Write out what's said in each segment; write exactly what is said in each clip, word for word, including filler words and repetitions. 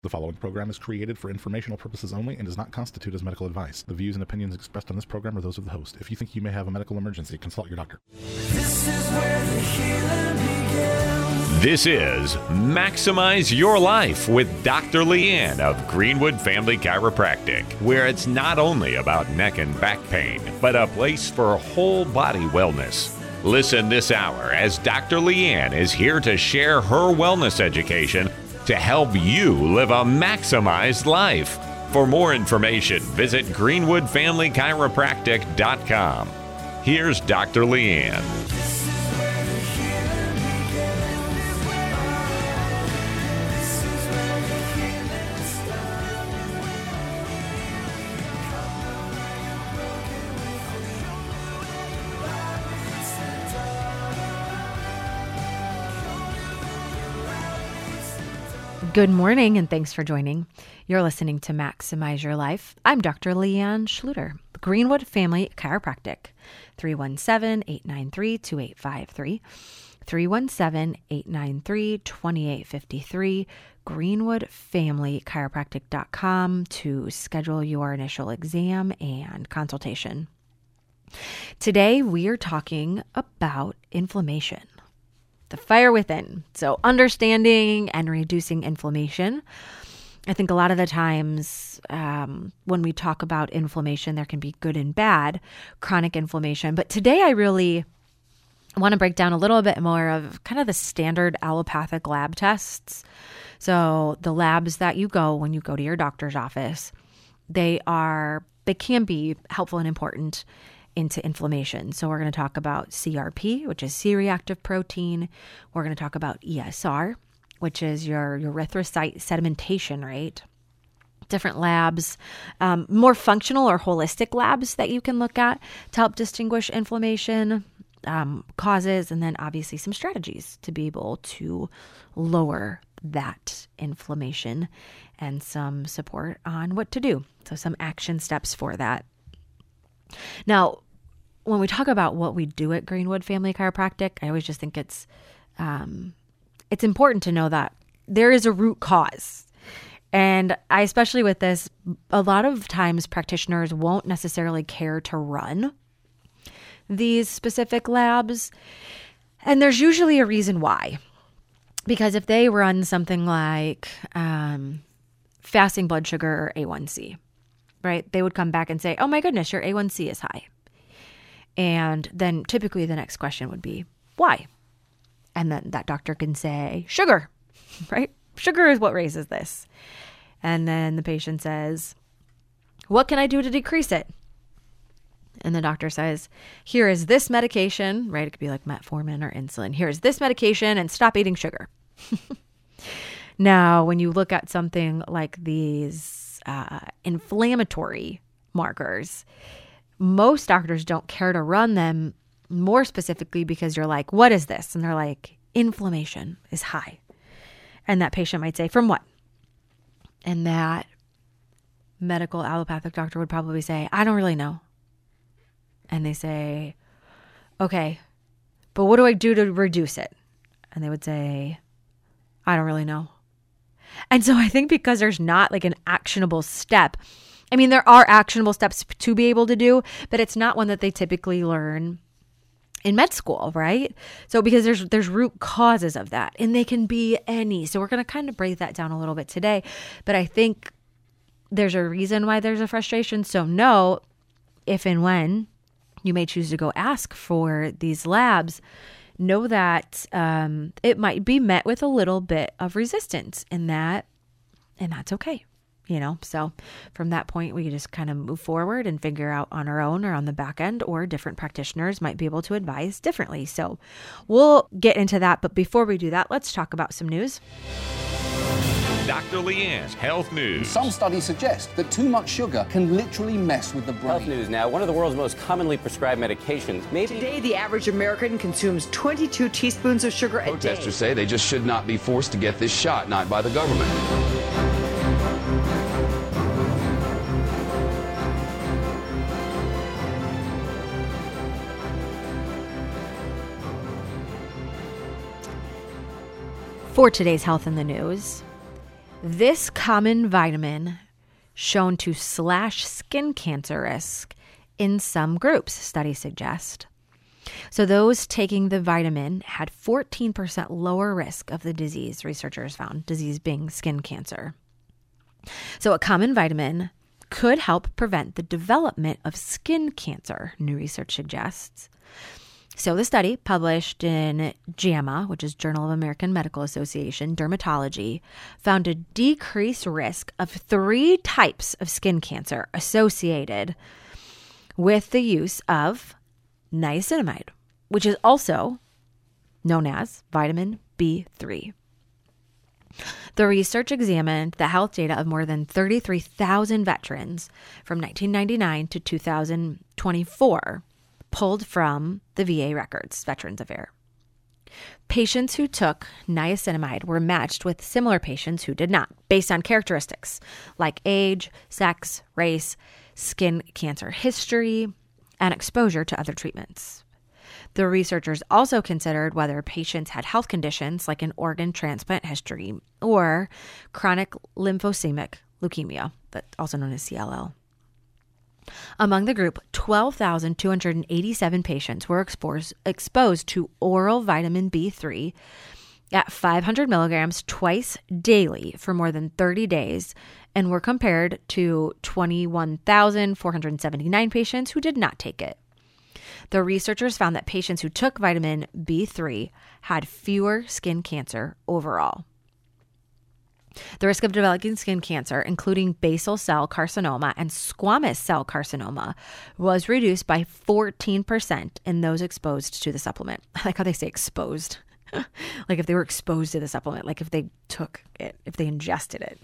The following program is created for informational purposes only and does not constitute as medical advice. The views and opinions expressed on this program are those of the host. If you think you may have a medical emergency, consult your doctor. This is where the healing begins. This is Maximize Your Life with Doctor Leanne of Greenwood Family Chiropractic, where it's not only about neck and back pain, but a place for whole body wellness. Listen this hour as Doctor Leanne is here to share her wellness education to help you live a maximized life. For more information, visit greenwood family chiropractic dot com. Here's Doctor Leanne. This is where the healing begins. This is where the healing starts. Good morning, and thanks for joining. You're listening to Maximize Your Life. I'm Doctor Leanne Schluter, Greenwood Family Chiropractic, three one seven, eight nine three, two eight five three, three one seven, eight nine three, two eight five three, greenwood family chiropractic dot com to schedule your initial exam and consultation. Today, we are talking about inflammation. The fire within. So understanding and reducing inflammation. I think a lot of the times um, when we talk about inflammation, there can be good and bad chronic inflammation. But today I really want to break down a little bit more of kind of the standard allopathic lab tests. So the labs that you go when you go to your doctor's office, they are, they can be helpful and important into inflammation. So we're going to talk about C R P, which is C-reactive protein. We're going to talk about E S R, which is your erythrocyte sedimentation rate. Different labs, um, more functional or holistic labs that you can look at to help distinguish inflammation um, causes, and then obviously some strategies to be able to lower that inflammation and some support on what to do. So some action steps for that. Now, when we talk about what we do at Greenwood Family Chiropractic, I always just think it's um, it's important to know that there is a root cause. And I, especially with this, a lot of times practitioners won't necessarily care to run these specific labs. And there's usually a reason why. Because if they run something like um, fasting blood sugar or A one C, right? They would come back and say, oh my goodness, your A one C is high. And then typically the next question would be, why? And then that doctor can say, sugar, right? Sugar is what raises this. And then the patient says, what can I do to decrease it? And the doctor says, here is this medication, right? It could be like metformin or insulin. Here is this medication and stop eating sugar. Now, when you look at something like these Uh, inflammatory markers, most doctors don't care to run them, more specifically because you're like, what is this? And they're like, inflammation is high. And that patient might say, from what? And that medical allopathic doctor would probably say, I don't really know. And they say, okay, but what do I do to reduce it? And they would say, I don't really know. And so I think because there's not like an actionable step, I mean, there are actionable steps to be able to do, but it's not one that they typically learn in med school, right? So because there's there's root causes of that, and they can be any. So we're going to kind of break that down a little bit today. But I think there's a reason why there's a frustration. So know if and when you may choose to go ask for these labs, know that um, it might be met with a little bit of resistance in that, and that's okay, you know? So from that point, we just kind of move forward and figure out on our own or on the back end, or different practitioners might be able to advise differently. So we'll get into that. But before we do that, let's talk about some news. Doctor Leanne's Health News. Some studies suggest that too much sugar can literally mess with the brain. Health news now. One of the world's most commonly prescribed medications. Maybe Today, the average American consumes twenty-two teaspoons of sugar a day. Protesters say they just should not be forced to get this shot, not by the government. For today's Health in the News, This common vitamin shown to slash skin cancer risk in some groups, studies suggest. So those taking the vitamin had fourteen percent lower risk of the disease, researchers found, disease being skin cancer. So a common vitamin could help prevent the development of skin cancer, new research suggests. So the study, published in JAMA, which is Journal of American Medical Association, Dermatology, found a decreased risk of three types of skin cancer associated with the use of niacinamide, which is also known as vitamin B three. The research examined the health data of more than thirty-three thousand veterans from nineteen ninety-nine to two thousand twenty-four, pulled from the V A records, Veterans Affairs. Patients who took niacinamide were matched with similar patients who did not, based on characteristics like age, sex, race, skin cancer history, and exposure to other treatments. The researchers also considered whether patients had health conditions like an organ transplant history or chronic lymphosemic leukemia, that's also known as C L L. Among the group, twelve thousand two hundred eighty-seven patients were exposed, exposed to oral vitamin B three at five hundred milligrams twice daily for more than thirty days and were compared to twenty-one thousand four hundred seventy-nine patients who did not take it. The researchers found that patients who took vitamin B three had fewer skin cancer overall. The risk of developing skin cancer, including basal cell carcinoma and squamous cell carcinoma, was reduced by fourteen percent in those exposed to the supplement. I like how they say exposed. Like if they were exposed to the supplement, like if they took it, if they ingested it.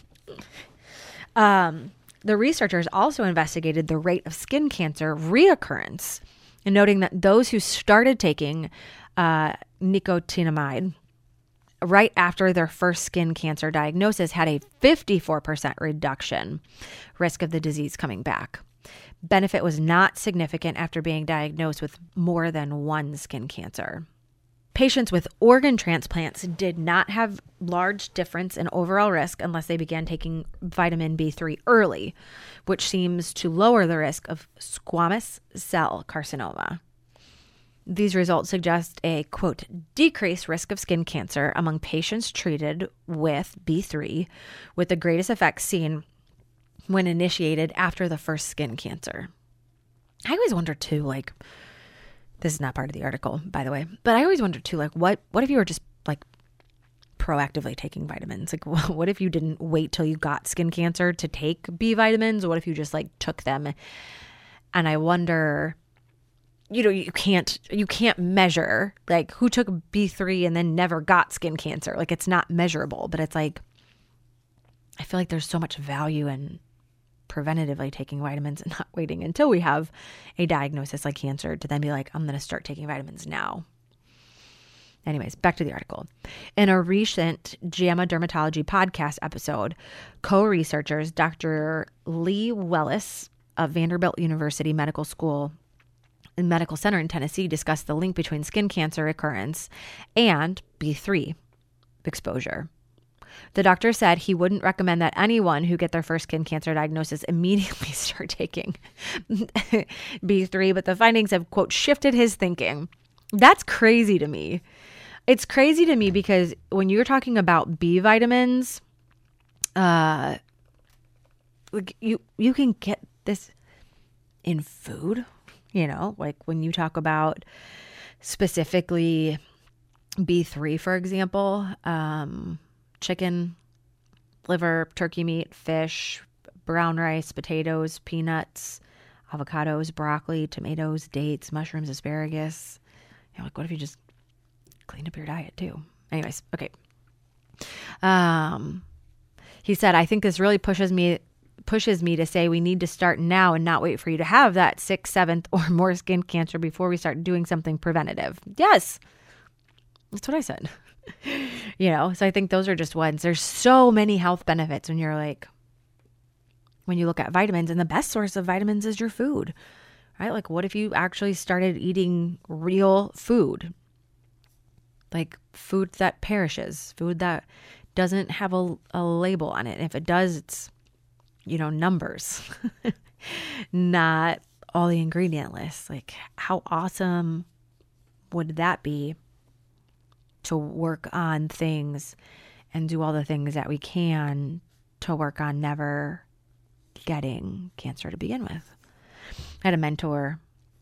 um, the researchers also investigated the rate of skin cancer reoccurrence, and noting that those who started taking uh, nicotinamide right after their first skin cancer diagnosis had a fifty-four percent reduction risk of the disease coming back. Benefit was not significant after being diagnosed with more than one skin cancer. Patients with organ transplants did not have large difference in overall risk unless they began taking vitamin B three early, which seems to lower the risk of squamous cell carcinoma. These results suggest a, quote, decreased risk of skin cancer among patients treated with B three, with the greatest effects seen when initiated after the first skin cancer. I always wonder too, like, this is not part of the article, by the way, but I always wonder too, like, what, what if you were just like proactively taking vitamins? Like, what if you didn't wait till you got skin cancer to take B vitamins? What if you just like took them? And I wonder, you know, you can't, you can't measure like who took B three and then never got skin cancer. Like it's not measurable, but it's like, I feel like there's so much value in preventatively taking vitamins and not waiting until we have a diagnosis like cancer to then be like, I'm going to start taking vitamins now. Anyways, back to the article. In a recent JAMA Dermatology podcast episode, co-researchers Doctor Lee Wellis of Vanderbilt University Medical School and Medical Center in Tennessee discussed the link between skin cancer occurrence and B three exposure. The doctor said he wouldn't recommend that anyone who get their first skin cancer diagnosis immediately start taking B three, but the findings have, quote, shifted his thinking. That's crazy to me. It's crazy to me because when you're talking about B vitamins, uh, like you, you can get this in food, you know, like when you talk about specifically B three, for example, um, chicken, liver, turkey meat, fish, brown rice, potatoes, peanuts, avocados, broccoli, tomatoes, dates, mushrooms, asparagus. You know, like what if you just cleaned up your diet too? Anyways, okay. Um, he said, I think this really pushes me pushes me to say we need to start now and not wait for you to have that sixth, seventh, or more skin cancer before we start doing something preventative. Yes, that's what I said. You know, so I think those are just ones. There's so many health benefits when you're like, when you look at vitamins, and the best source of vitamins is your food, right? Like, what if you actually started eating real food, like food that perishes, food that doesn't have a, a label on it. And if it does, it's, you know, numbers, not all the ingredient lists. Like, how awesome would that be to work on things and do all the things that we can to work on never getting cancer to begin with? I had a mentor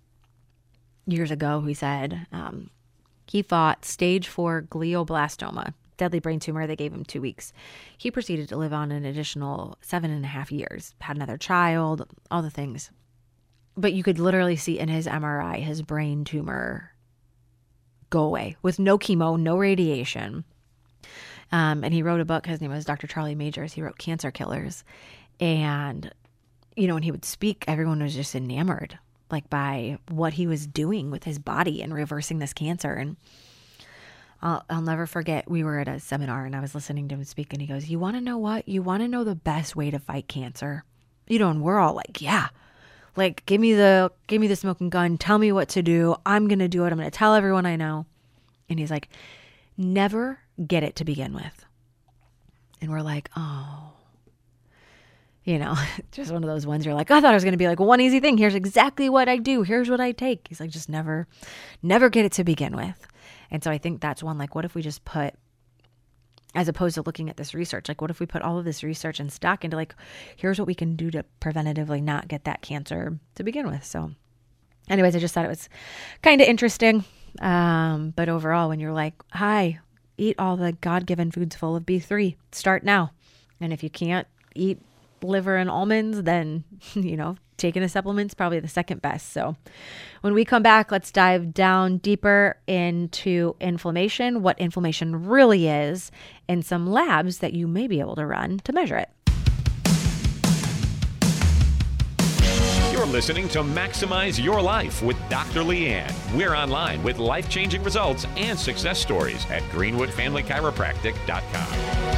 years ago who said um, he fought stage four glioblastoma, deadly brain tumor. They gave him two weeks. He proceeded to live on an additional seven and a half years, had another child, all the things. But you could literally see in his M R I, his brain tumor go away with no chemo, no radiation. Um, and he wrote a book. His name was Doctor Charlie Majors. He wrote Cancer Killers. And, you know, when he would speak, everyone was just enamored, like, by what he was doing with his body and reversing this cancer. And I'll, I'll never forget, we were at a seminar and I was listening to him speak, and he goes, you want to know what? You want to know the best way to fight cancer? You know, and we're all like, yeah, like, give me the, give me the smoking gun. Tell me what to do. I'm going to do it. I'm going to tell everyone I know. And he's like, never get it to begin with. And we're like, oh, you know, just one of those ones you're like, I thought it was going to be like one easy thing. Here's exactly what I do. Here's what I take. He's like, just never, never get it to begin with. And so I think that's one, like, what if we just put, as opposed to looking at this research, like, what if we put all of this research and stock into, like, here's what we can do to preventatively not get that cancer to begin with. So anyways, I just thought it was kind of interesting. Um, but overall, when you're like, hi, eat all the God-given foods full of B three, start now. And if you can't eat liver and almonds, then, you know, taking a supplement's probably the second best. So when we come back, let's dive down deeper into inflammation, what inflammation really is, and some labs that you may be able to run to measure it. You're listening to Maximize Your Life with Doctor Leanne. We're online with life-changing results and success stories at greenwood family chiropractic dot com.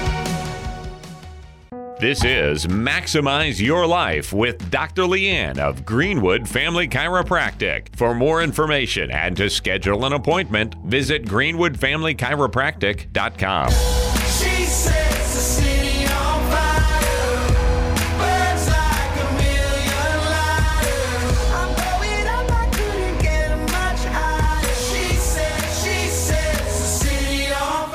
This is Maximize Your Life with Doctor Leanne of Greenwood Family Chiropractic. For more information and to schedule an appointment, visit greenwood family chiropractic dot com. She sets the city on fire, burns like a million lighters. I'm going up, I couldn't get much higher. She said, she sets the city on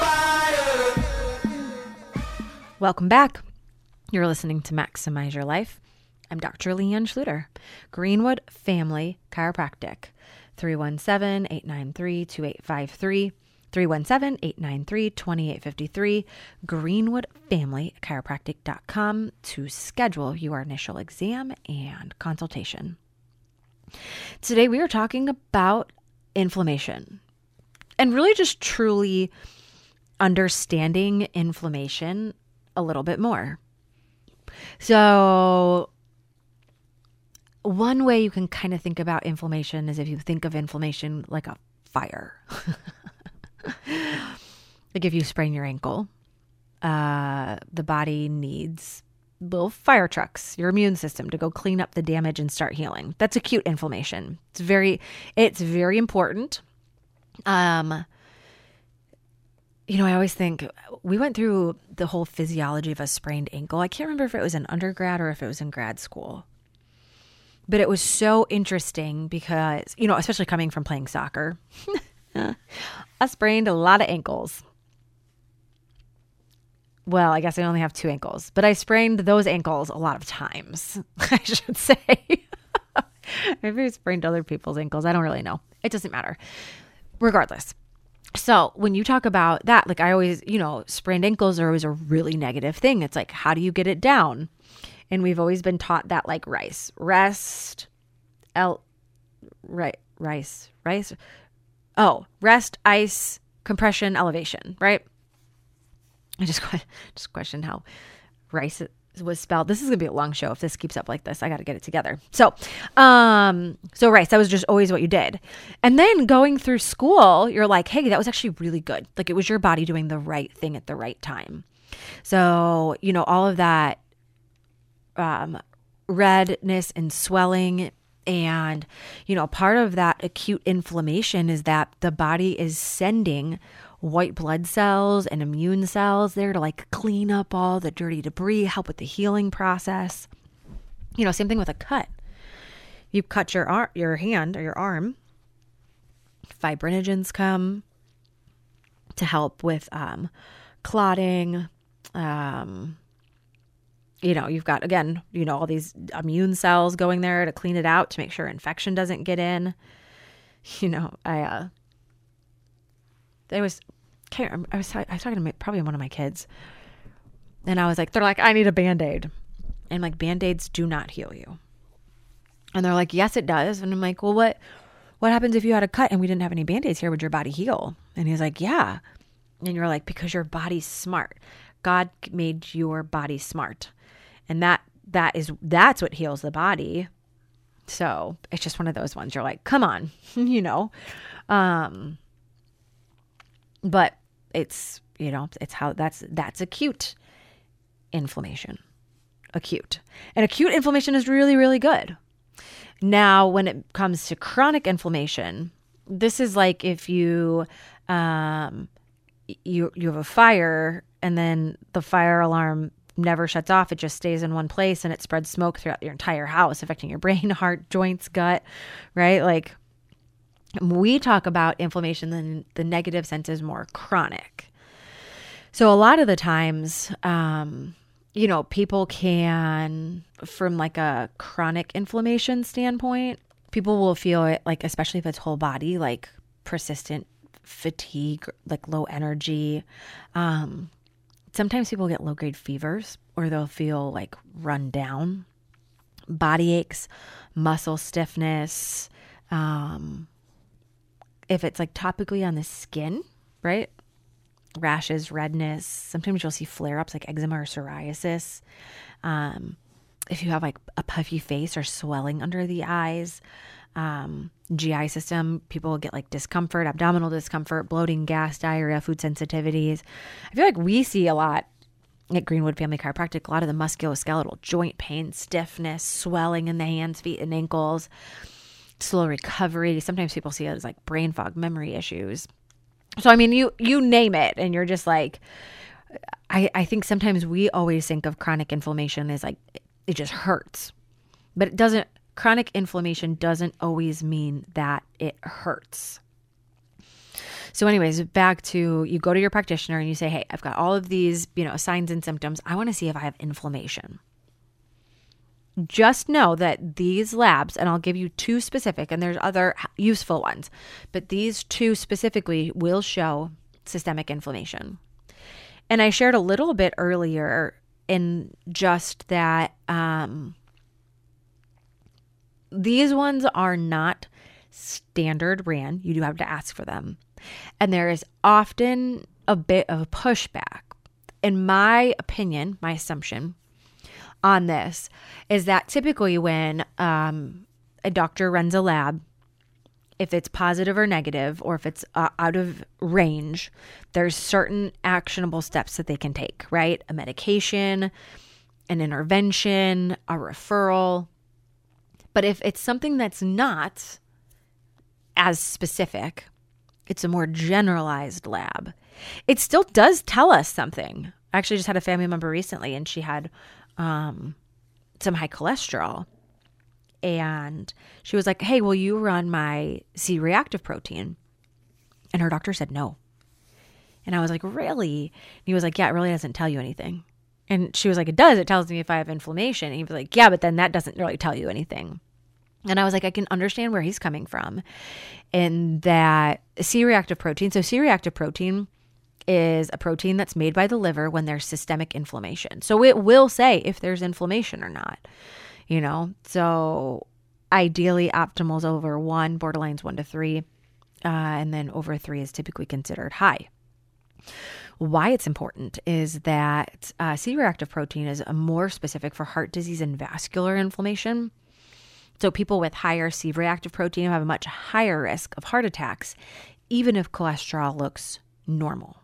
fire. Welcome back. You're listening to Maximize Your Life. I'm Doctor Leanne Schluter, Greenwood Family Chiropractic. three one seven, eight nine three, two eight five three, three one seven, eight nine three, two eight five three, greenwood family chiropractic dot com to schedule your initial exam and consultation. Today we are talking about inflammation and really just truly understanding inflammation a little bit more. So one way you can kind of think about inflammation is if you think of inflammation like a fire. Like if you sprain your ankle, uh, the body needs little fire trucks, your immune system, to go clean up the damage and start healing. That's acute inflammation. It's very, it's very important. Um, You know, I always think we went through the whole physiology of a sprained ankle. I can't remember if it was in undergrad or if it was in grad school. But it was so interesting because, you know, especially coming from playing soccer, I sprained a lot of ankles. Well, I guess I only have two ankles, but I sprained those ankles a lot of times, I should say. Maybe I sprained other people's ankles. I don't really know. It doesn't matter. Regardless. So when you talk about that, like I always, you know, sprained ankles are always a really negative thing. It's like, how do you get it down? And we've always been taught that, like, rice, rest, el, right, rice, rice. Oh, rest, ice, compression, elevation, right? I just, just questioned how rice was spelled. This is going to be a long show. If this keeps up like this, I got to get it together. So, um, so rice, that was just always what you did. And then going through school, you're like, hey, that was actually really good. Like it was your body doing the right thing at the right time. So, you know, all of that, um, redness and swelling, and, you know, part of that acute inflammation is that the body is sending white blood cells and immune cells there to like clean up all the dirty debris, help with the healing process. You know, same thing with a cut. You cut your ar- your hand or your arm, fibrinogens come to help with um, clotting. Um, you know, you've got, again, you know, all these immune cells going there to clean it out to make sure infection doesn't get in. You know, I, uh, I was, can't, I was, I was talking to my, probably one of my kids, and I was like, they're like, I need a Band-Aid. And like, Band-Aids do not heal you. And they're like, yes, it does. And I'm like, well, what, what happens if you had a cut and we didn't have any Band-Aids here? Would your body heal? And he's like, yeah. And you're like, because your body's smart. God made your body smart. And that, that is, that's what heals the body. So it's just one of those ones. You're like, come on, you know? Um, but it's, you know, it's how that's, that's acute inflammation, acute, and acute inflammation is really, really good. Now, when it comes to chronic inflammation, this is like if you, um, you, you have a fire and then the fire alarm never shuts off. It just stays in one place and it spreads smoke throughout your entire house, affecting your brain, heart, joints, gut, right? Like, we talk about inflammation in the negative sense is more chronic. So a lot of the times, um, you know, people can, from like a chronic inflammation standpoint, people will feel it, like, especially if it's whole body, like persistent fatigue, like low energy. Um, sometimes people get low grade fevers, or they'll feel like run down, body aches, muscle stiffness. Um, if it's like topically on the skin, right? Rashes, redness. Sometimes you'll see flare-ups like eczema or psoriasis. Um, if you have like a puffy face or swelling under the eyes, um, G I system, people will get like discomfort, abdominal discomfort, bloating, gas, diarrhea, food sensitivities. I feel like we see a lot at Greenwood Family Chiropractic, a lot of the musculoskeletal joint pain, stiffness, swelling in the hands, feet, and ankles, slow recovery. Sometimes people see it as like brain fog, memory issues. So, I mean, you, you name it, and you're just like, I, I think sometimes we always think of chronic inflammation as like, it just hurts, but it doesn't. Chronic inflammation doesn't always mean that it hurts. So anyways, back to, you go to your practitioner and you say, hey, I've got all of these, you know, signs and symptoms. I want to see if I have inflammation. Just know that these labs, and I'll give you two specific, and there's other useful ones, but these two specifically will show systemic inflammation. And I shared a little bit earlier in just that, um, these ones are not standard ran. You do have to ask for them. And there is often a bit of a pushback. In my opinion, my assumption on this is that typically when um, a doctor runs a lab, if it's positive or negative, or if it's uh, out of range, there's certain actionable steps that they can take, right? A medication, an intervention, a referral. But if it's something that's not as specific, it's a more generalized lab, it still does tell us something. I actually just had a family member recently, and she had um, some high cholesterol. And she was like, hey, will you run my C-reactive protein? And her doctor said no. And I was like, really? And he was like, yeah, it really doesn't tell you anything. And she was like, it does. It tells me if I have inflammation. And he was like, yeah, but then that doesn't really tell you anything. And I was like, I can understand where he's coming from. And that C-reactive protein, so C-reactive protein is a protein that's made by the liver when there's systemic inflammation. So it will say if there's inflammation or not, you know. So ideally optimal is over one, borderline's one to three, uh, and then over three is typically considered high. Why it's important is that uh, C-reactive protein is more specific for heart disease and vascular inflammation. So people with higher C-reactive protein have a much higher risk of heart attacks, even if cholesterol looks normal.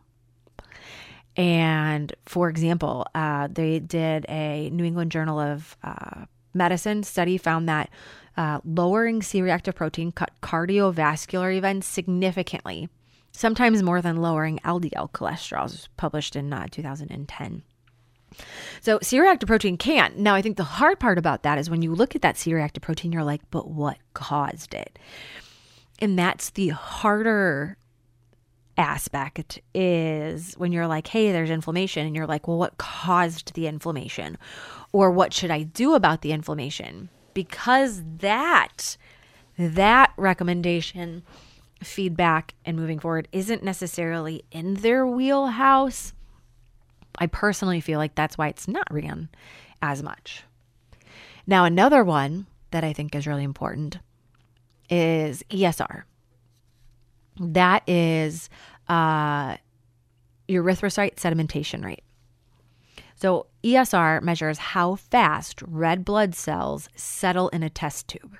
And for example, uh, they did a New England Journal of uh, Medicine study, found that uh, lowering C-reactive protein cut cardiovascular events significantly sometimes more than lowering L D L cholesterol. It was published in uh, two thousand ten. So C-reactive protein can. Now, I think the hard part about that is when you look at that C-reactive protein, you're like, but what caused it? And that's the harder aspect, is when you're like, hey, there's inflammation, and you're like, well, what caused the inflammation? Or what should I do about the inflammation? Because that, that recommendation, feedback, and moving forward isn't necessarily in their wheelhouse. I personally feel like that's why it's not ran as much. Now, another one that I think is really important is E S R. That is uh, erythrocyte sedimentation rate. So E S R measures how fast red blood cells settle in a test tube.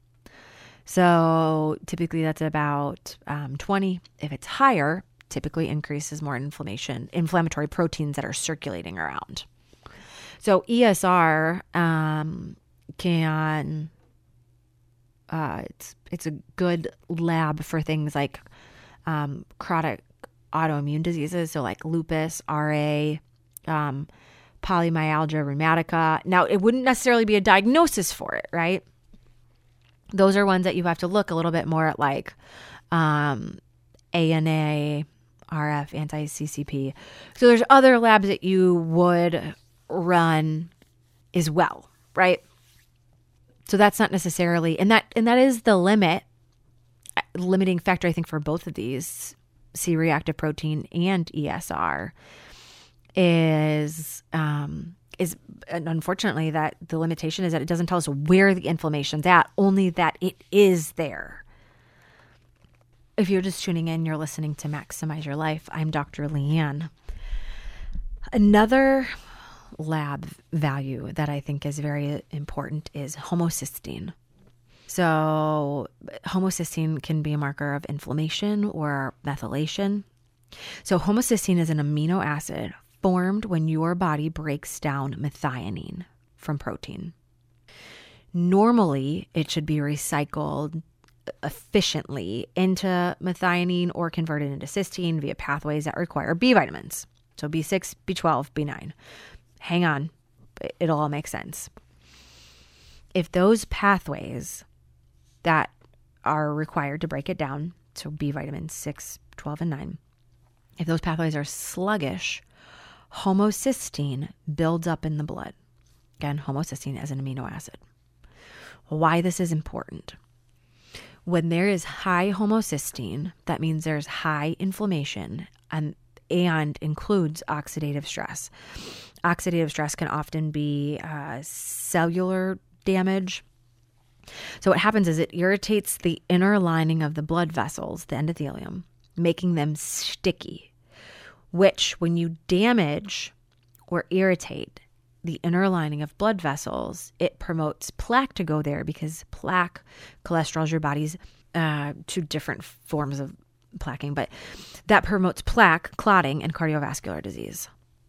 So typically that's about um, twenty. If it's higher, typically increases more inflammation, inflammatory proteins that are circulating around. So E S R um, can, uh, it's it's a good lab for things like um, chronic autoimmune diseases, so like lupus, R A, um, polymyalgia rheumatica. Now, it wouldn't necessarily be a diagnosis for it, right? Those are ones that you have to look a little bit more at, like um, A N A, R F, anti-C C P. So there's other labs that you would run as well, right? So that's not necessarily, and that and that is the limit, limiting factor, I think, for both of these, C-reactive protein and E S R, is um, is and unfortunately that the limitation is that it doesn't tell us where the inflammation's at, only that it is there. If you're just tuning in, you're listening to Maximize Your Life. I'm Doctor Leanne. Another lab value that I think is very important is homocysteine. So homocysteine can be a marker of inflammation or methylation. So homocysteine is an amino acid formed when your body breaks down methionine from protein. Normally, it should be recycled efficiently into methionine or converted into cysteine via pathways that require B vitamins. So B six, B twelve, B nine. Hang on, it'll all make sense. If those pathways that are required to break it down, so B vitamins six, twelve, and nine, if those pathways are sluggish, homocysteine builds up in the blood. Again, homocysteine as an amino acid. Why this is important. When there is high homocysteine, that means there's high inflammation and, and includes oxidative stress. Oxidative stress can often be uh, cellular damage. So what happens is it irritates the inner lining of the blood vessels, the endothelium, making them sticky, which when you damage or irritate the inner lining of blood vessels, it promotes plaque to go there, because plaque, cholesterol is your body's uh, two different forms of plaquing, but that promotes plaque, clotting, and cardiovascular disease.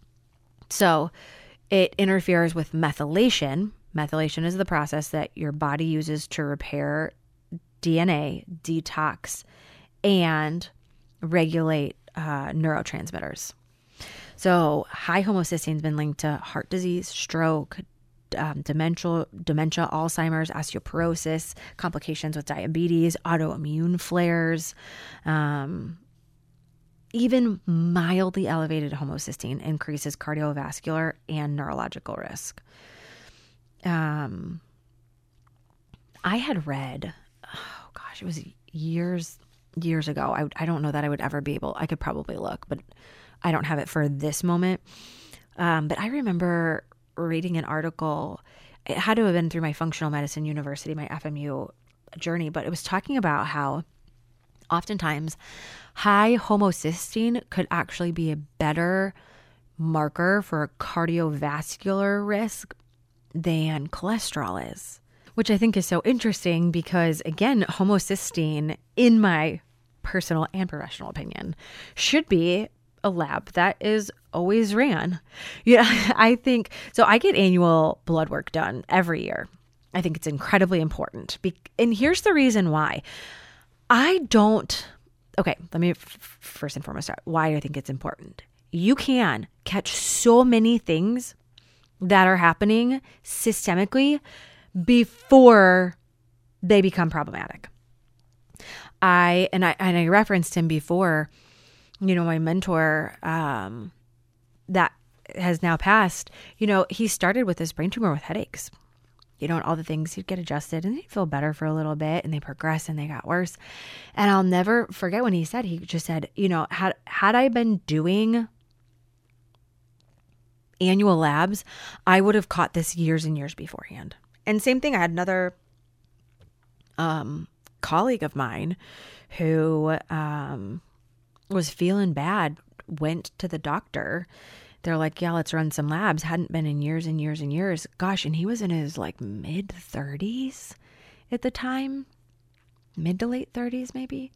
So it interferes with methylation. Methylation is the process that your body uses to repair D N A, detox, and regulate uh, neurotransmitters. So high homocysteine has been linked to heart disease, stroke, um, dementia, dementia, Alzheimer's, osteoporosis, complications with diabetes, autoimmune flares. Um, even mildly elevated homocysteine increases cardiovascular and neurological risk. Um, I had read, oh gosh, it was years, years ago. I, I don't know that I would ever be able, I could probably look, but I don't have it for this moment. Um, but I remember reading an article. It had to have been through my functional medicine university, my F M U journey, but it was talking about how oftentimes high homocysteine could actually be a better marker for cardiovascular risk than cholesterol is, which I think is so interesting because, again, homocysteine, in my personal and professional opinion, should be a lab that is always ran. Yeah, I think so. I get annual blood work done every year. I think it's incredibly important. Be- and here's the reason why. I don't, okay, let me f- first and foremost start. Why do I think it's important? You can catch so many things that are happening systemically before they become problematic. I and I and I referenced him before, you know, my mentor um, that has now passed. You know, he started with this brain tumor with headaches. You know, and all the things, he'd get adjusted and he'd feel better for a little bit, and they progressed and they got worse. And I'll never forget when he said, he just said, you know, had, had I been doing annual labs, I would have caught this years and years beforehand. And same thing, I had another um, colleague of mine who um, was feeling bad, went to the doctor. They're like, yeah, let's run some labs. Hadn't been in years and years and years. Gosh, and he was in his like mid thirties at the time, mid to late thirties maybe.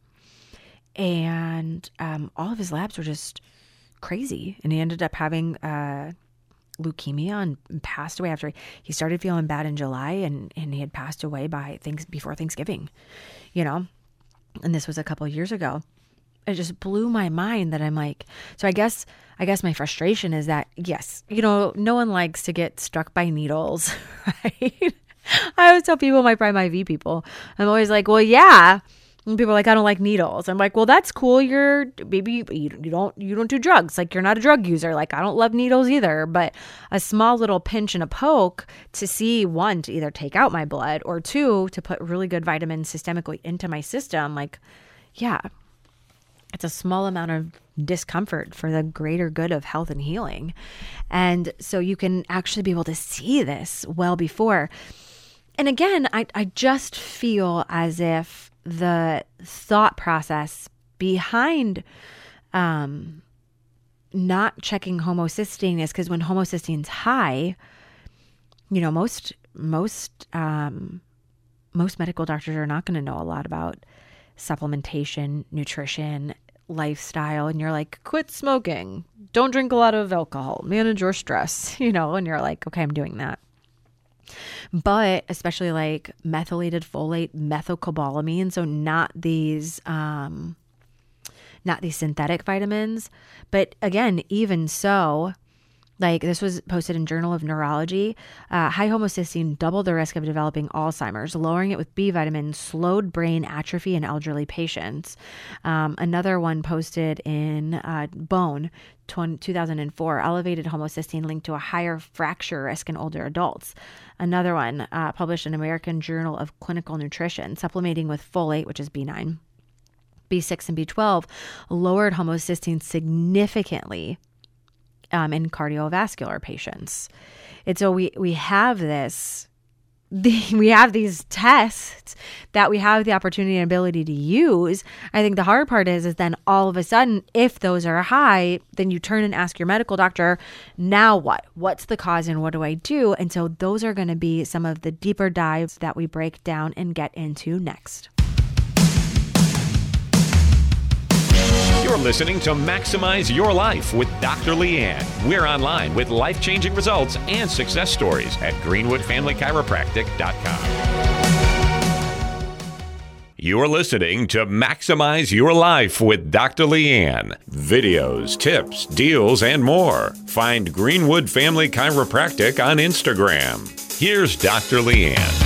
And um, all of his labs were just crazy. And he ended up having uh, leukemia and passed away after he, he started feeling bad in July, and, and he had passed away by things before Thanksgiving, you know, and this was a couple of years ago. It just blew my mind that I'm like, so I guess, I guess my frustration is that, yes, you know, no one likes to get struck by needles, right? I always tell people, my Prime I V people, I'm always like, well, yeah. And people are like, I don't like needles. I'm like, well, that's cool. You're maybe you, you don't, you don't do drugs. Like, you're not a drug user. Like, I don't love needles either, but a small little pinch and a poke to see, one, to either take out my blood, or two, to put really good vitamins systemically into my system. Like, yeah. It's a small amount of discomfort for the greater good of health and healing. And so you can actually be able to see this well before. And again, I, I just feel as if the thought process behind um, not checking homocysteine is because when homocysteine's high, you know, most, most, um, most medical doctors are not going to know a lot about supplementation, nutrition, lifestyle, and you're like, quit smoking, don't drink a lot of alcohol, manage your stress, you know, and you're like, okay, I'm doing that. But especially like methylated folate, methylcobalamin, so not these, um, not these synthetic vitamins, but again, even so, like this was posted in Journal of Neurology, uh, high homocysteine doubled the risk of developing Alzheimer's. Lowering it with B vitamins slowed brain atrophy in elderly patients. Um, another one posted in uh, Bone, two thousand four, elevated homocysteine linked to a higher fracture risk in older adults. Another one uh, published in American Journal of Clinical Nutrition, supplementing with folate, which is B nine, B six, and B twelve, lowered homocysteine significantly Um, in cardiovascular patients. And so we, we have this, the, we have these tests that we have the opportunity and ability to use. I think the hard part is, is then all of a sudden, if those are high, then you turn and ask your medical doctor, now what? What's the cause and what do I do? And so those are going to be some of the deeper dives that we break down and get into next. You're listening to Maximize Your Life with Doctor Leanne. We're online with life-changing results and success stories at greenwood family chiropractic dot com. You're listening to Maximize Your Life with Doctor Leanne. Videos, tips, deals, and more. Find Greenwood Family Chiropractic on Instagram. Here's Doctor Leanne.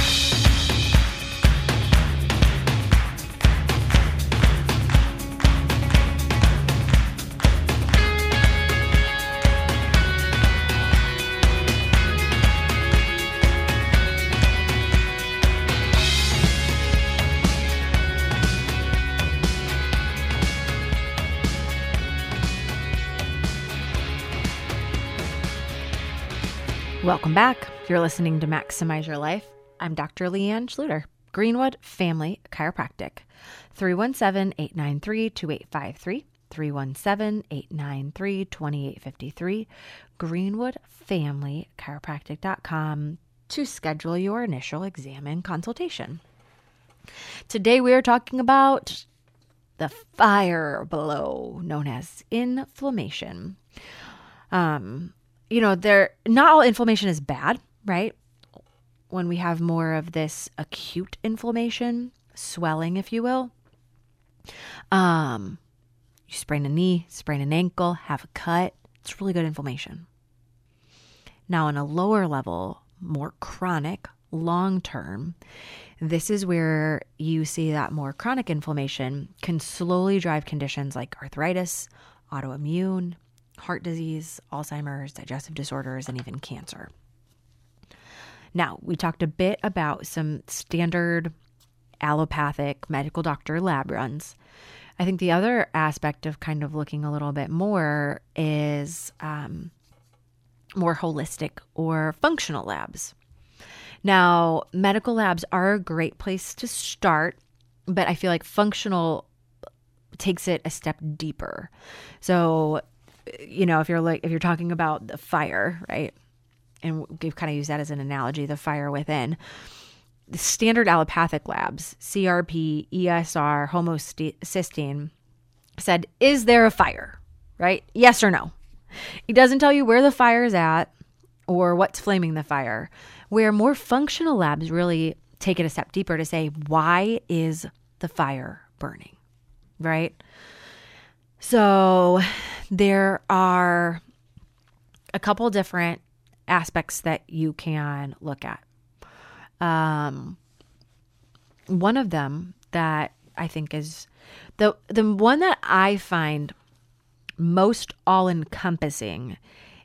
Welcome back. You're listening to Maximize Your Life. I'm Doctor Leanne Schluter, Greenwood Family Chiropractic. three one seven, eight nine three, two eight five three, three one seven, eight nine three, two eight five three, greenwood family chiropractic dot com to schedule your initial exam and consultation. Today we are talking about the fire below, known as inflammation. Um, you know, there, not all inflammation is bad, right? When we have more of this acute inflammation, swelling, if you will, Um, you sprain a knee, sprain an ankle, have a cut. It's really good inflammation. Now, on a lower level, more chronic, long term, this is where you see that more chronic inflammation can slowly drive conditions like arthritis, autoimmune, heart disease, Alzheimer's, digestive disorders, and even cancer. Now, we talked a bit about some standard allopathic medical doctor lab runs. I think the other aspect of kind of looking a little bit more is um, more holistic or functional labs. Now, medical labs are a great place to start, but I feel like functional takes it a step deeper. So, you know, if you're like, if you're talking about the fire, right? And we've kind of used that as an analogy, the fire within. The standard allopathic labs, C R P, E S R, homocysteine, said, is there a fire, right? Yes or no. It doesn't tell you where the fire is at or what's flaming the fire, where more functional labs really take it a step deeper to say, why is the fire burning, right? So there are a couple different aspects that you can look at. Um, one of them that I think is the the one that I find most all-encompassing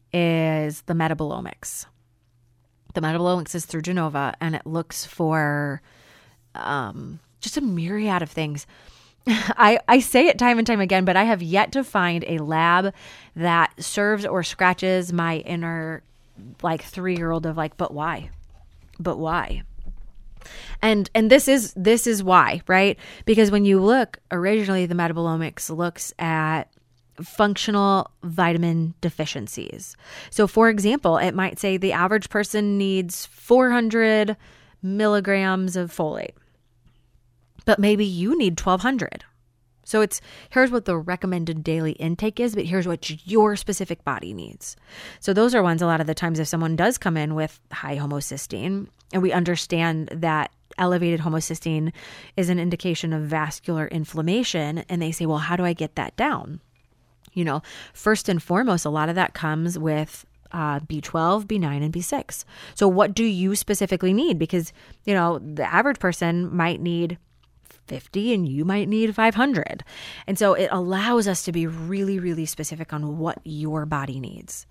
is the metabolomics. The metabolomics is through Genova, and it looks for um, just a myriad of things. I, I say it time and time again, but I have yet to find a lab that serves or scratches my inner like three-year-old of like, but why? But why? And and this is this is why, right? Because when you look, originally the metabolomics looks at functional vitamin deficiencies. So for example, it might say the average person needs four hundred milligrams of folate, but maybe you need twelve hundred. So it's, here's what the recommended daily intake is, but here's what your specific body needs. So those are ones a lot of the times if someone does come in with high homocysteine, and we understand that elevated homocysteine is an indication of vascular inflammation, and they say, well, how do I get that down? You know, first and foremost, a lot of that comes with uh, B twelve, B nine, and B six. So what do you specifically need? Because, you know, the average person might need fifty and you might need five hundred. And so it allows us to be really, really specific on what your body needs.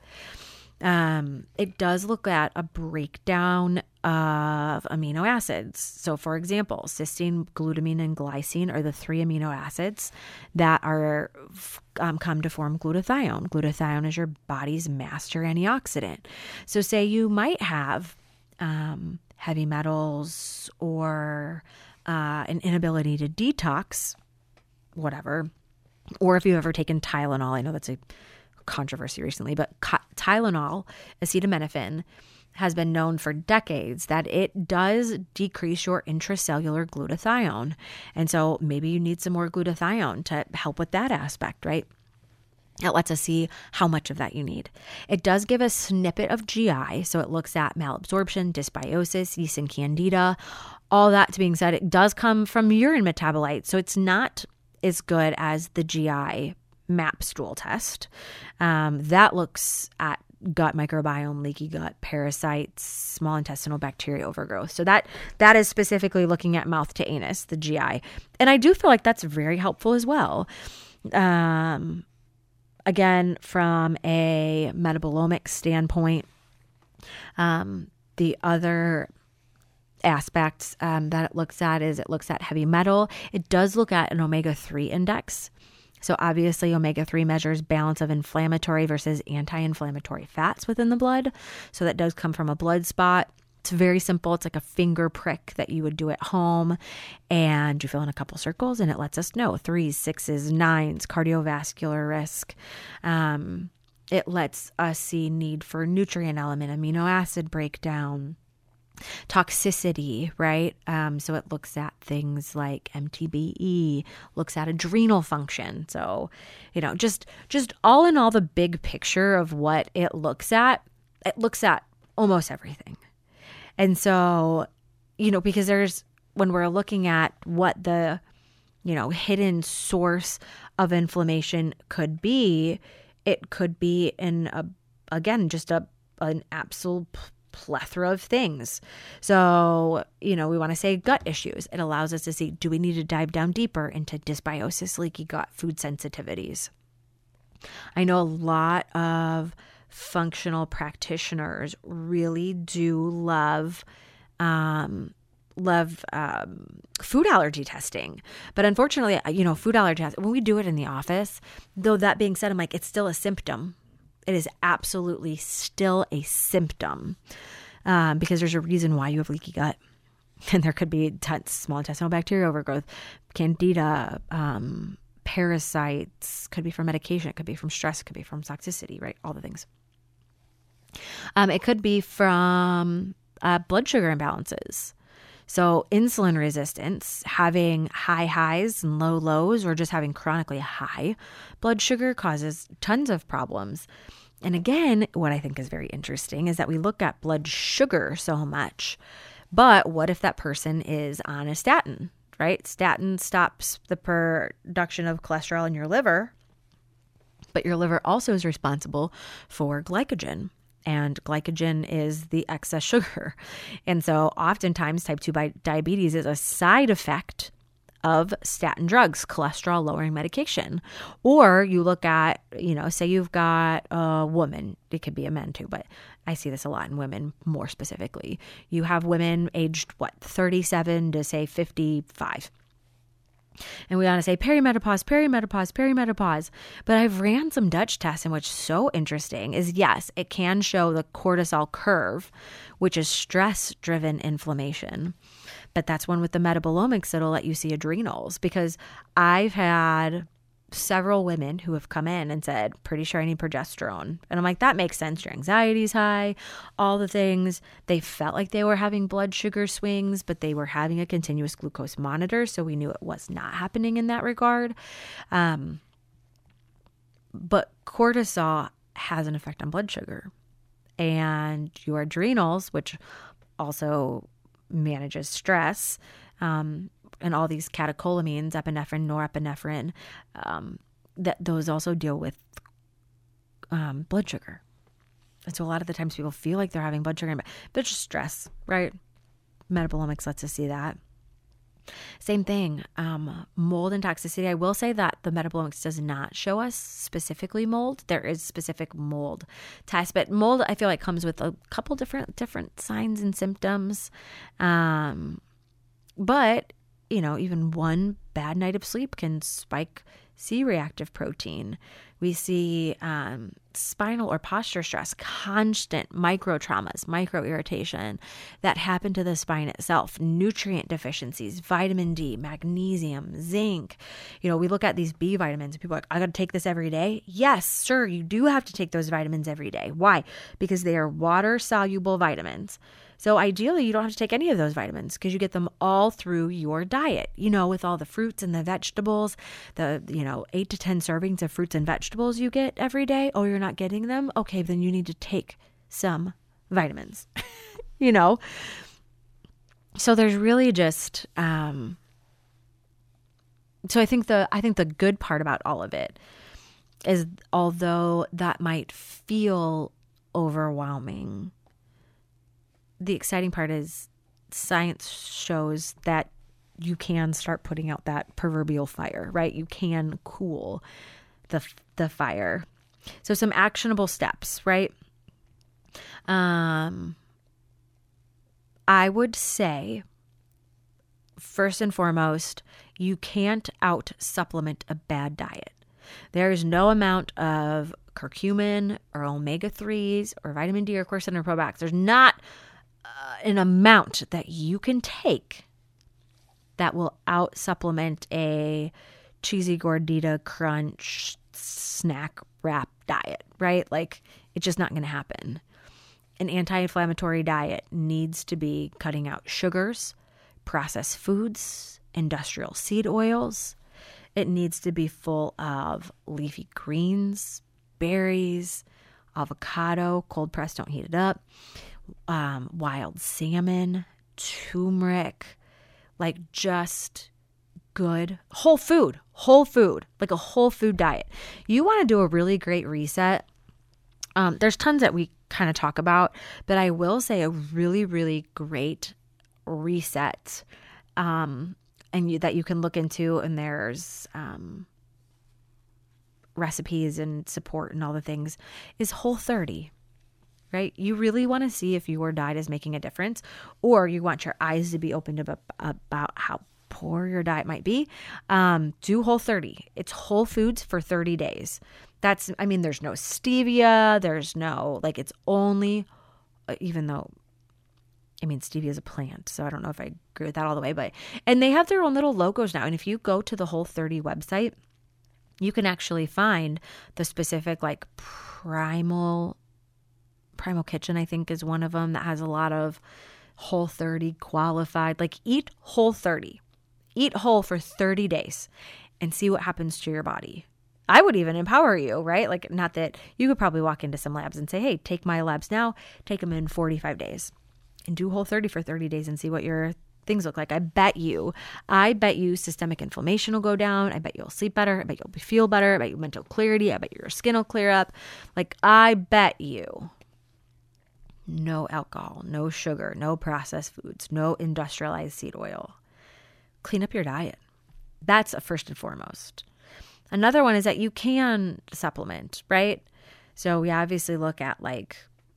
Um, it does look at a breakdown of amino acids. So for example, cysteine, glutamine, and glycine are the three amino acids that are um, come to form glutathione. Glutathione is your body's master antioxidant. So say you might have um, heavy metals or uh, an inability to detox, whatever, or if you've ever taken Tylenol, I know that's a controversy recently, but Tylenol, acetaminophen, has been known for decades that it does decrease your intracellular glutathione. And so maybe you need some more glutathione to help with that aspect, right? It lets us see how much of that you need. It does give a snippet of G I, so it looks at malabsorption, dysbiosis, yeast and candida. All that being said, it does come from urine metabolites, so it's not as good as the G I MAP stool test. Um, that looks at gut microbiome, leaky gut, parasites, small intestinal bacteria overgrowth. So that that is specifically looking at mouth to anus, the G I. And I do feel like that's very helpful as well. Um, again, from a metabolomic standpoint, um, the other aspects um, that it looks at is it looks at heavy metal. It does look at an omega three index. So obviously omega three measures balance of inflammatory versus anti-inflammatory fats within the blood. So that does come from a blood spot. It's very simple. It's like a finger prick that you would do at home, and you fill in a couple circles and it lets us know threes, sixes, nines, cardiovascular risk. Um, it lets us see need for nutrient element, amino acid breakdown, toxicity, right? Um, so it looks at things like M T B E, looks at adrenal function. So, you know, just just all in all, the big picture of what it looks at, it looks at almost everything. And so, you know, because there's, when we're looking at what the you know, hidden source of inflammation could be, it could be in a, again, just a, an absolute plethora of things. So, you know, we want to say gut issues. It allows us to see, do we need to dive down deeper into dysbiosis, leaky gut, food sensitivities? I know a lot of functional practitioners really do love, um, love um, food allergy testing. But unfortunately, you know, food allergy testing, when we do it in the office, though that being said, I'm like, it's still a symptom. It is absolutely still a symptom um, because there's a reason why you have leaky gut. And there could be t- small intestinal bacterial overgrowth, candida, um, parasites, could be from medication, it could be from stress, it could be from toxicity, right? All the things. Um, it could be from uh, blood sugar imbalances. So insulin resistance, having high highs and low lows, or just having chronically high blood sugar causes tons of problems. And again, what I think is very interesting is that we look at blood sugar so much, but what if that person is on a statin, right? Statin stops the production of cholesterol in your liver, but your liver also is responsible for glycogen. And glycogen is the excess sugar. And so oftentimes type two diabetes is a side effect of statin drugs, cholesterol lowering medication. Or you look at, you know, say you've got a woman, it could be a man too, but I see this a lot in women more specifically. You have women aged, what, thirty-seven to say fifty-five. And we want to say perimenopause, perimenopause, perimenopause. But I've ran some Dutch tests, and what's so interesting is, yes, it can show the cortisol curve, which is stress-driven inflammation. But that's one with the metabolomics that'll let you see adrenals, because I've had several women who have come in and said, pretty sure I need progesterone. And I'm like, that makes sense. Your anxiety's high, all the things. They felt like they were having blood sugar swings, but they were having a continuous glucose monitor. So we knew it was not happening in that regard. Um, but cortisol has an effect on blood sugar, and your adrenals, which also manages stress, um, and all these catecholamines, epinephrine, norepinephrine, um, that those also deal with um, blood sugar. And so a lot of the times people feel like they're having blood sugar, but it's just stress, right? Metabolomics lets us see that. Same thing, um, mold and toxicity. I will say that the metabolomics does not show us specifically mold. There is specific mold tests, but mold I feel like comes with a couple different different signs and symptoms. Um, but you know, even one bad night of sleep can spike C-reactive protein. We see um, spinal or posture stress, constant micro traumas, micro irritation that happen to the spine itself, nutrient deficiencies, vitamin D, magnesium, zinc. You know, we look at these B vitamins and people are like, I got to take this every day. Yes, sure, you do have to take those vitamins every day. Why? Because they are water-soluble vitamins. So ideally, you don't have to take any of those vitamins because you get them all through your diet, you know, with all the fruits and the vegetables, the, you know, eight to ten servings of fruits and vegetables you get every day. Oh, you're not getting them? Okay, then you need to take some vitamins, you know? So there's really just, um, so I think the, I think the good part about all of it is, although that might feel overwhelming, the exciting part is science shows that you can start putting out that proverbial fire, right? You can cool the the fire. So some actionable steps, right? Um, I would say, first and foremost, you can't out supplement a bad diet. There is no amount of curcumin or omega threes or vitamin D or quercetin or probiotics. There's not Uh, an amount that you can take that will out supplement a cheesy gordita crunch snack wrap diet, right? Like, it's just not going to happen. An anti-inflammatory diet needs to be cutting out sugars, processed foods, industrial seed oils. It needs to be full of leafy greens, berries, avocado, cold pressed, don't heat it up. Um, wild salmon, turmeric, like just good whole food, whole food, like a whole food diet. You want to do a really great reset. Um, there's tons that we kind of talk about, but I will say a really, really great reset um, and you, that you can look into. And there's um, recipes and support and all the things is Whole thirty. Right? You really want to see if your diet is making a difference, or you want your eyes to be opened up about how poor your diet might be. Um, do Whole thirty. It's whole foods for thirty days. That's, I mean, there's no stevia. There's no, like, it's only, even though, I mean, stevia is a plant, so I don't know if I agree with that all the way, but, and they have their own little logos now. And if you go to the Whole thirty website, you can actually find the specific, like, primal Primal Kitchen, I think, is one of them that has a lot of Whole thirty qualified. Like, eat Whole thirty. Eat whole for thirty days and see what happens to your body. I would even empower you, right? Like, not that you could probably walk into some labs and say, hey, take my labs now, take them in forty-five days and do Whole thirty for thirty days and see what your things look like. I bet you, I bet you systemic inflammation will go down. I bet you'll sleep better. I bet you'll feel better. I bet you mental clarity. I bet your skin will clear up. Like, I bet you. No alcohol, no sugar, no processed foods, no industrialized seed oil. Clean up your diet. That's a first and foremost. Another one is that you can supplement, right? So we obviously look at like,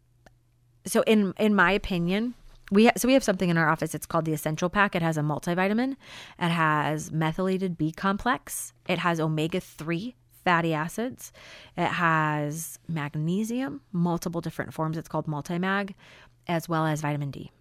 so in in my opinion, we ha- so we have something in our office. It's called the Essential Pack. It has a multivitamin. It has methylated B complex. It has omega three fatty acids. It has magnesium, multiple different forms. It's called Multimag, as well as vitamin D.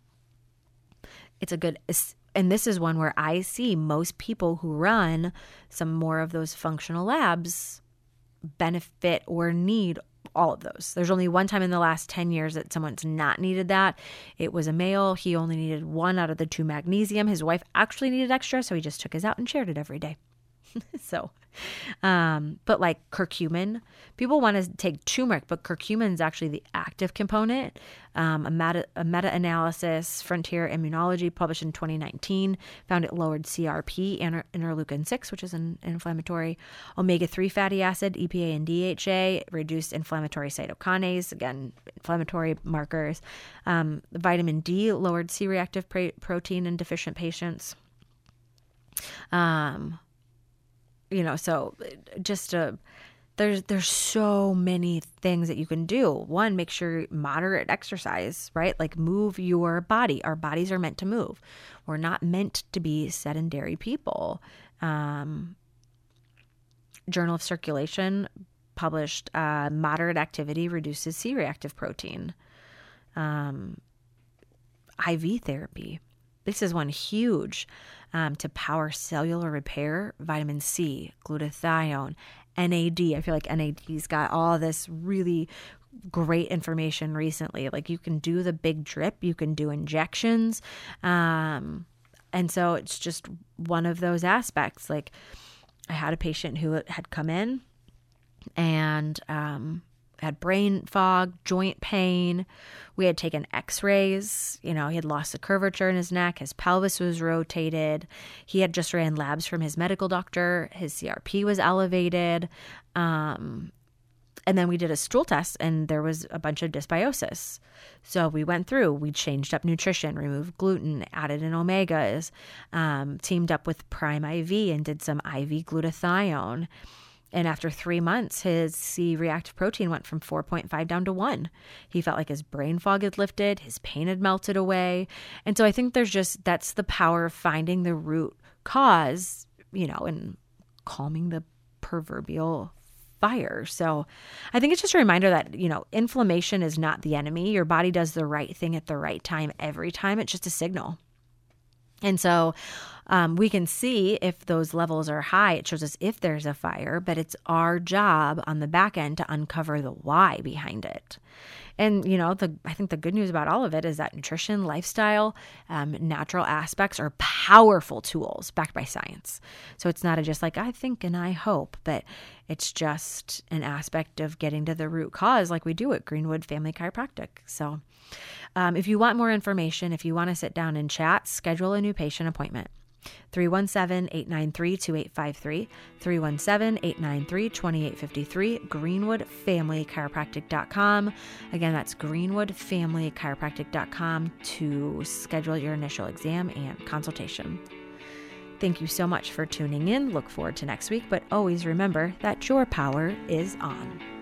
It's a good, and this is one where I see most people who run some more of those functional labs benefit or need all of those. There's only one time in the last ten years that someone's not needed that. It was a male. He only needed one out of the two magnesium. His wife actually needed extra, so he just took his out and shared it every day. So, um, but like curcumin, people want to take turmeric, but curcumin is actually the active component. Um, a meta, a meta-analysis, Frontier Immunology, published in twenty nineteen, found it lowered C R P, inter- interleukin six, which is an inflammatory, omega three fatty acid, E P A and D H A, reduced inflammatory cytokinase, again, inflammatory markers. Um, vitamin D lowered C-reactive pra- protein in deficient patients. Um, You know, so just a, there's there's so many things that you can do. One, make sure moderate exercise, right? Like move your body. Our bodies are meant to move. We're not meant to be sedentary people. Um, Journal of Circulation published uh, moderate activity reduces C-reactive protein. Um, I V therapy. This is one huge um, to power cellular repair. Vitamin C, glutathione, N A D. I feel like N A D's got all this really great information recently. Like you can do the big drip, you can do injections. Um, and so it's just one of those aspects. Like I had a patient who had come in and um, had brain fog, joint pain. We had taken x-rays. You know, he had lost the curvature in his neck. His pelvis was rotated. He had just ran labs from his medical doctor. His C R P was elevated. Um, and then we did a stool test and there was a bunch of dysbiosis. So we went through, we changed up nutrition, removed gluten, added in omegas, um, teamed up with Prime I V and did some I V glutathione. And after three months, his C-reactive protein went from four point five down to one. He felt like his brain fog had lifted, his pain had melted away. And so I think there's just, that's the power of finding the root cause, you know, and calming the proverbial fire. So I think it's just a reminder that, you know, inflammation is not the enemy. Your body does the right thing at the right time every time. It's just a signal. And so um, we can see if those levels are high, it shows us if there's a fire, but it's our job on the back end to uncover the why behind it. And, you know, the I think the good news about all of it is that nutrition, lifestyle, um, natural aspects are powerful tools backed by science. So it's not a just like, I think and I hope, but it's just an aspect of getting to the root cause like we do at Greenwood Family Chiropractic. So um, if you want more information, if you want to sit down and chat, schedule a new patient appointment. three one seven, eight nine three, two eight five three, three one seven, eight nine three, two eight five three, greenwood family chiropractic dot com. Again, that's greenwood family chiropractic dot com to schedule your initial exam and consultation. Thank you so much for tuning in. Look forward to next week, but always remember that your power is on.